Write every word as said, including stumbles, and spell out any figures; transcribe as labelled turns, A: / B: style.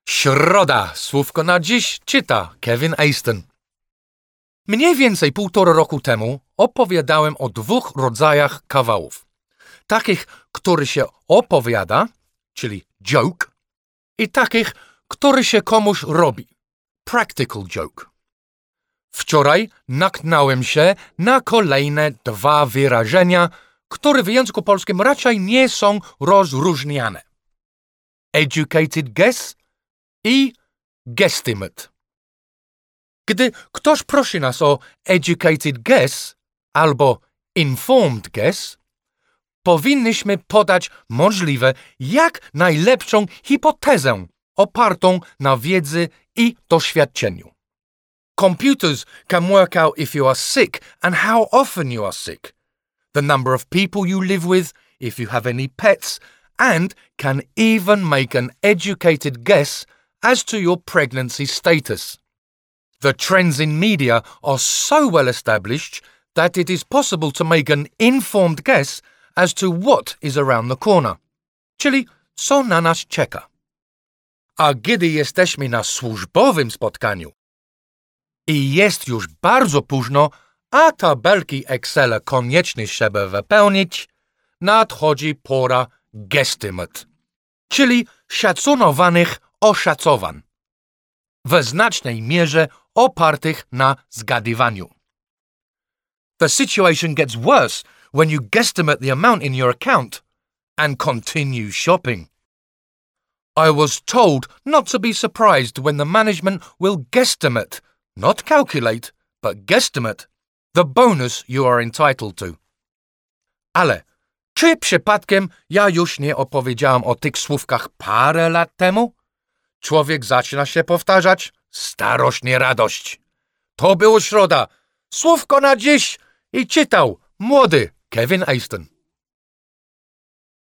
A: Środa, słówko na dziś czyta Kevin Aston. Mniej więcej półtora roku temu opowiadałem o dwóch rodzajach kawałów. Takich, które się opowiada, czyli joke, i takich, które się komuś robi, practical joke. Wczoraj natknąłem się na kolejne dwa wyrażenia, które w języku polskim raczej nie są rozróżniane. Educated guess i guesstimate. Gdy ktoś prosi nas o educated guess albo informed guess, powinniśmy podać możliwe jak najlepszą hipotezę opartą na wiedzy i doświadczeniu. Computers can work out if you are sick and how often you are sick, the number of people you live with, if you have any pets, and can even make an educated guess as to your pregnancy status. The trends in media are so well established that it is possible to make an informed guess as to what is around the corner, czyli co na nas czeka. A gdy jesteśmy na służbowym spotkaniu i jest już bardzo późno, a tabelki Excela koniecznie trzeba wypełnić, nadchodzi pora guesstimate, czyli szacunowanych oszacowań, w znacznej mierze opartych na zgadywaniu. The situation gets worse when you guesstimate the amount in your account and continue shopping. I was told not to be surprised when the management will guesstimate, not calculate, but guesstimate, the bonus you are entitled to. Ale czy przypadkiem ja już nie opowiedziałam o tych słówkach parę lat temu? Człowiek zaczyna się powtarzać, starość nie radość. To było środa, słówko na dziś i czytał młody Kevin Aston.